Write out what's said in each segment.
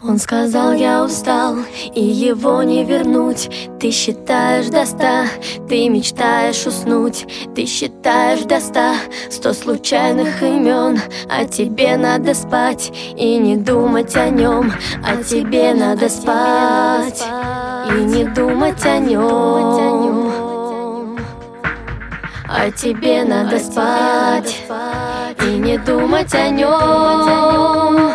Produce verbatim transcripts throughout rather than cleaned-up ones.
Он сказал: я устал, и его не вернуть. Ты считаешь до ста, ты мечтаешь уснуть. Ты считаешь до ста, сто случайных имен. А тебе надо спать и не думать о нем. А тебе надо спать и не думать о нем. А тебе надо спать и не думать о нем.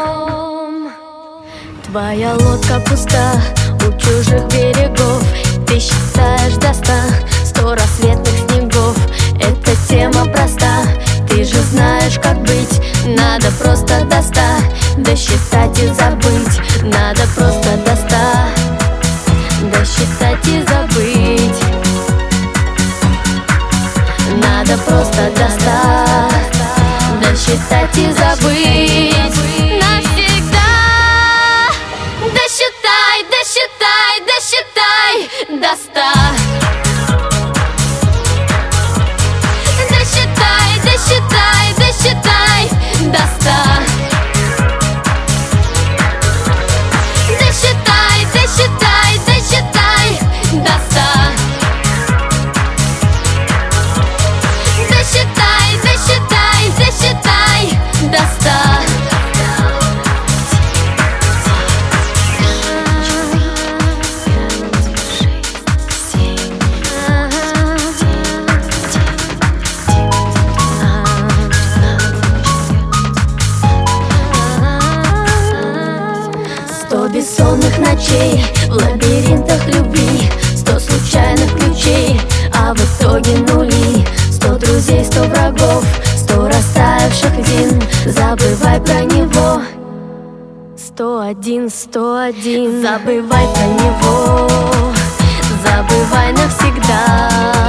Твоя лодка пуста у чужих берегов. Ты считаешь до ста, сто рассветных снегов. Эта тема проста, ты же знаешь, как быть. Надо просто до ста досчитать и забыть. Надо просто до ста досчитать и забыть. Надо просто до ста досчитать и забыть. Досчитай, досчитай до ста. Досчитай, досчитай, досчитай до ста. Досчитай, досчитай, досчитай до ста. Досчитай, досчитай, досчитай до ста. Сто бессонных ночей в лабиринтах любви. Сто случайных ключей, а в итоге нули. Сто друзей, сто врагов, сто растаявших дин. Забывай про него. Сто один, сто один. Забывай про него. Забывай навсегда.